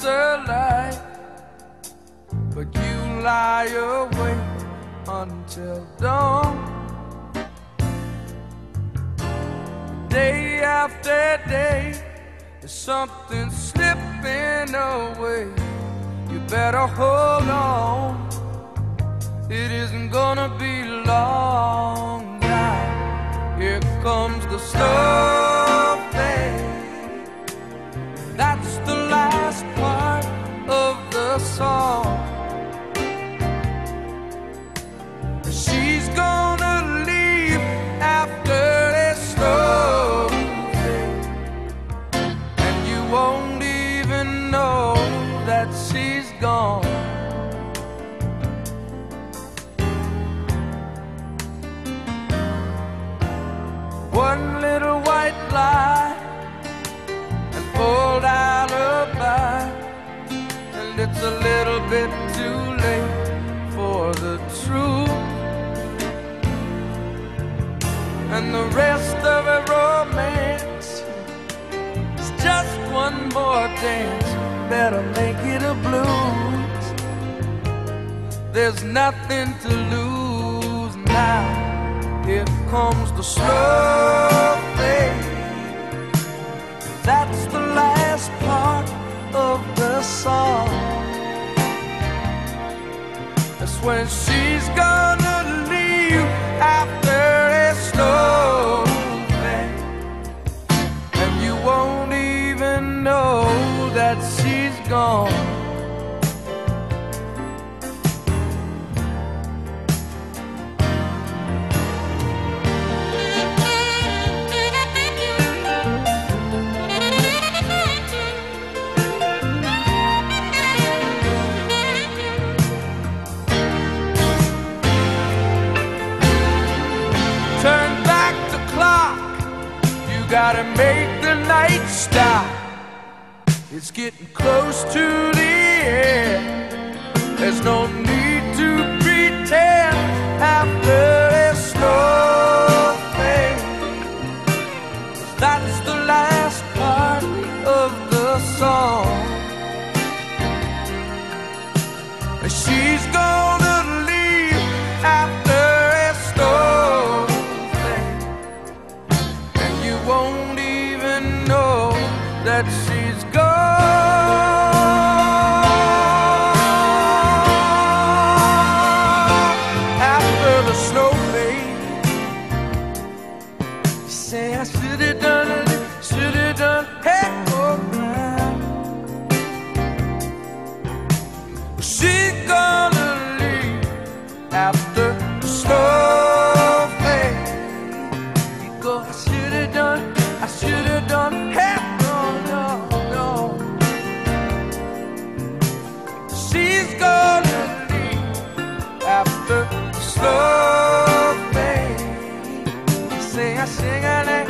afterlife, but you lie awake until dawn. Day after day, there's something slipping away. You better hold on, it isn't gonna be long now. Here comes the slow fade. That's the last part of the song. She's gonna leave after this slow fade, and you won't even know that she's gone. One little white lie and old alibi, and it's a little bit too late for the truth. And the rest of a romance is just one more dance. Better make it a blues. There's nothing to lose now. Here comes the slow fade. That's the last part of the song. That's when she's gonna leave after a slow fade, and you won't even know that she's gone. Turn back the clock, you gotta make the night stop. It's getting close to the end. There's no need to pretend after a slow fade. That's the last part of the song. She's gonna leave after a slow fade, and you won't even know that she's gone. After the snow fade, you say I should've done it, should've done, hey, oh man. She's gonna leave after the snow fade. You go, I should've done, I should've done, hey, no, no, no. She's gonna leave after the slow fade. You say I sing a